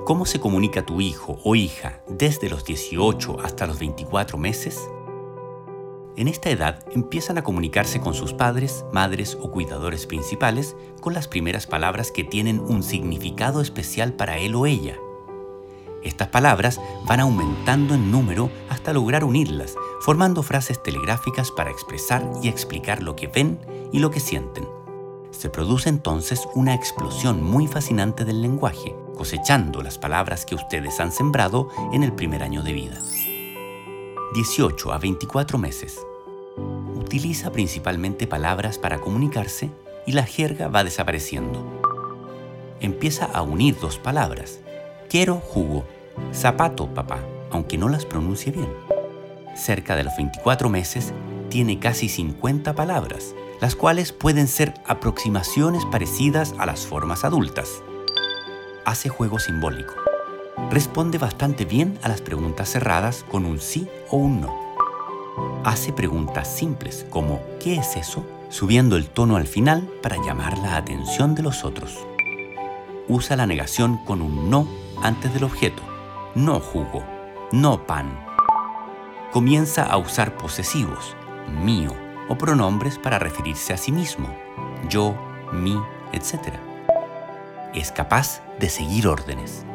¿Cómo se comunica tu hijo o hija desde los 18 hasta los 24 meses? En esta edad empiezan a comunicarse con sus padres, madres o cuidadores principales con las primeras palabras que tienen un significado especial para él o ella. Estas palabras van aumentando en número hasta lograr unirlas, formando frases telegráficas para expresar y explicar lo que ven y lo que sienten. Se produce entonces una explosión muy fascinante del lenguaje, cosechando las palabras que ustedes han sembrado en el primer año de vida. 18 a 24 meses. Utiliza principalmente palabras para comunicarse y la jerga va desapareciendo. Empieza a unir dos palabras. Quiero jugo, zapato, papá, aunque no las pronuncie bien. Cerca de los 24 meses, tiene casi 50 palabras, las cuales pueden ser aproximaciones parecidas a las formas adultas. Hace juego simbólico. Responde bastante bien a las preguntas cerradas con un sí o un no. Hace preguntas simples como ¿qué es eso?, subiendo el tono al final para llamar la atención de los otros. Usa la negación con un no antes del objeto. No jugo, no pan. Comienza a usar posesivos, mío, o pronombres para referirse a sí mismo, yo, mí, etc. Es capaz de seguir órdenes.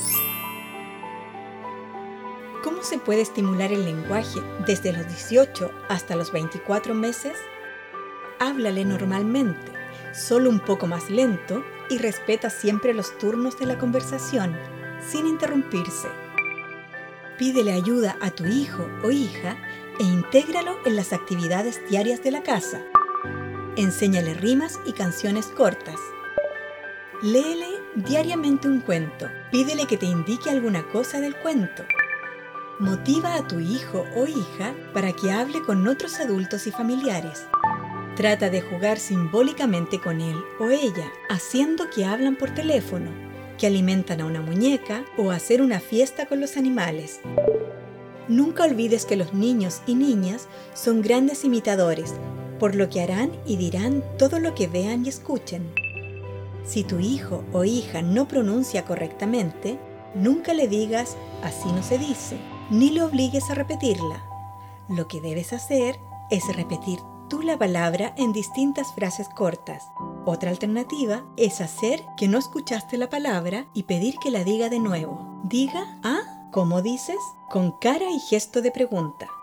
¿Cómo se puede estimular el lenguaje desde los 18 hasta los 24 meses? Háblale normalmente, solo un poco más lento y respeta siempre los turnos de la conversación, sin interrumpirse. Pídele ayuda a tu hijo o hija e intégralo en las actividades diarias de la casa. Enséñale rimas y canciones cortas. Léele diariamente un cuento. Pídele que te indique alguna cosa del cuento. Motiva a tu hijo o hija para que hable con otros adultos y familiares. Trata de jugar simbólicamente con él o ella, haciendo que hablan por teléfono, que alimentan a una muñeca o hacer una fiesta con los animales. Nunca olvides que los niños y niñas son grandes imitadores, por lo que harán y dirán todo lo que vean y escuchen. Si tu hijo o hija no pronuncia correctamente, nunca le digas «así no se dice», ni le obligues a repetirla. Lo que debes hacer es repetir tú la palabra en distintas frases cortas. Otra alternativa es hacer que no escuchaste la palabra y pedir que la diga de nuevo. Diga «¿ah? ¿Cómo dices?», con cara y gesto de pregunta.